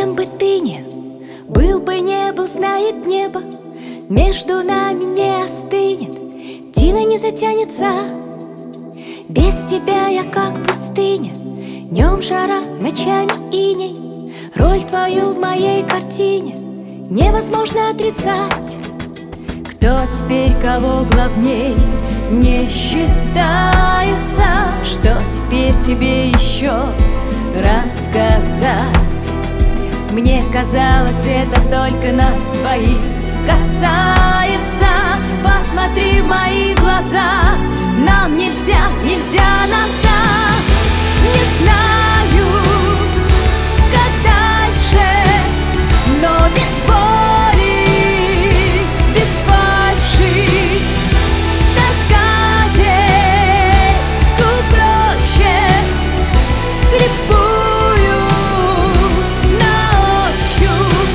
кем бы ты ни был бы, не был, знает небо, между нами не остынет, тина не затянется. Без тебя я как пустыня, днем жара, ночами иней. Роль твою в моей картине невозможно отрицать. Кто теперь кого главней не считается, что теперь тебе еще рассказать? Мне казалось, это только нас двоих касается. Посмотри в мои глаза, нам нельзя, нельзя назад. Не знаю, как дальше, но без боли, без фальши стать капельку проще, вслепую на ощупь.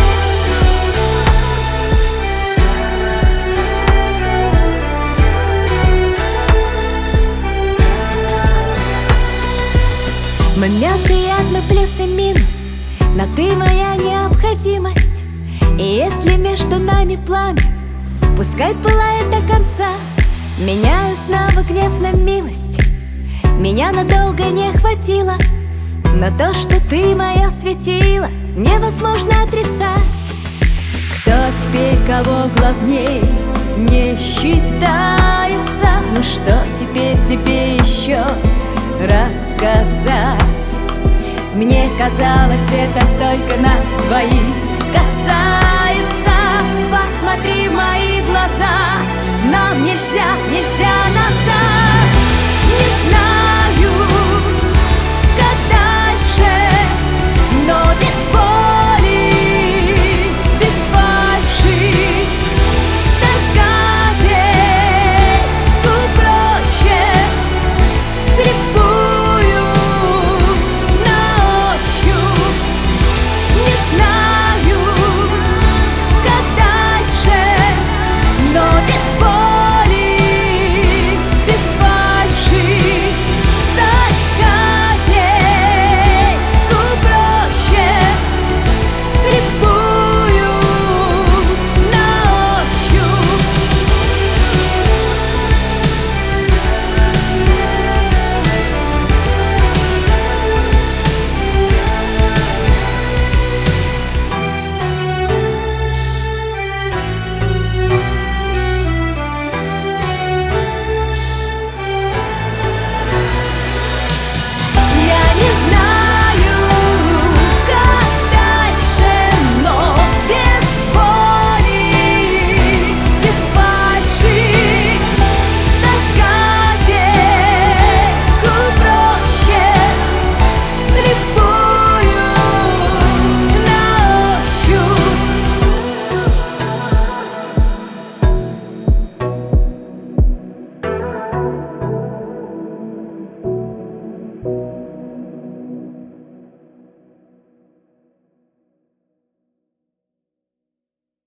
Мы мягко и одно плюс и минус, но ты моя необходимость. И если между нами пламя, пускай пылает до конца. Меняю снова гнев на милость, меня надолго не хватило, но то, что ты мое светило, невозможно отрицать. Кто теперь кого главней не считается? Ну что теперь тебе еще рассказать? Мне казалось, это только нас двоих касается. Посмотри в мои глаза, нам нельзя, нельзя